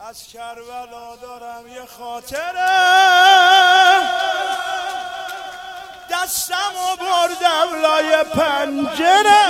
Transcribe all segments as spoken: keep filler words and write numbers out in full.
از کربلا دارم یه خاطره، دستمو بردم لای پنجره،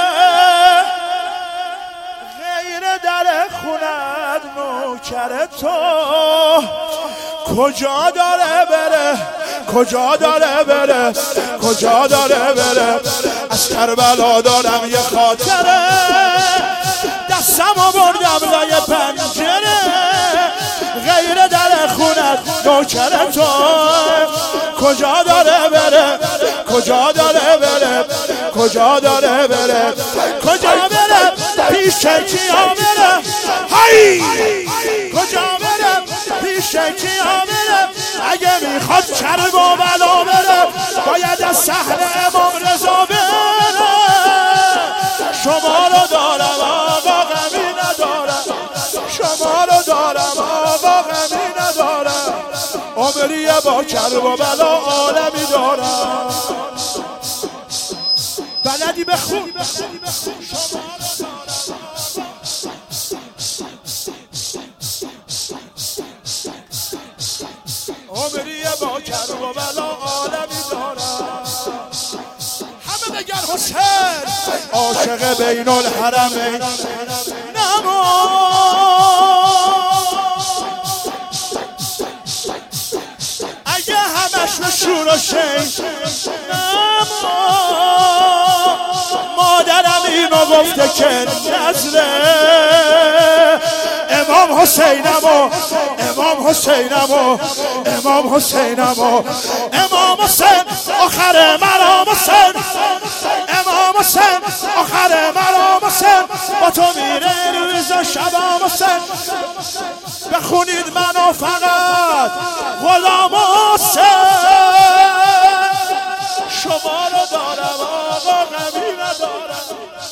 غیر در خونت نوکر تو کجا داره بره، کجا داره بره، کجا داره بره. از کربلا دارم یه خاطره، دستمو بردم لای پنجره، غیر در خونت نوکر تو کجا داره بره، کجا داره بره، کجا داره بره، کجا بره، پیش کیا بره، هی کجا بره، پیش کیا بره. اگه میخواد کرب و بلا بره باید از شهر امام رضا بره. شما رو دارم آقا غمی ندارم، شما رو دارم آقا غمی ندارم، عمریه با کرب و بلا عالمی دارم. بلدی بخون عمریه با کرب و بلا عالمی دارم. همه بگر حسین عاشق بین الحرمین نما، اگه همش نشور و شین نما. مادرم اینو گفته که نظره امام حسینمو، امام حسینمو، امام حسینمو، امام حسین آخر مرام حسین، امام حسین آخر مرام حسین، با تو میره روز و شبام حسین. بخونید منو فقط غلام حسین، شما رو دارم آقا غمی ندارم.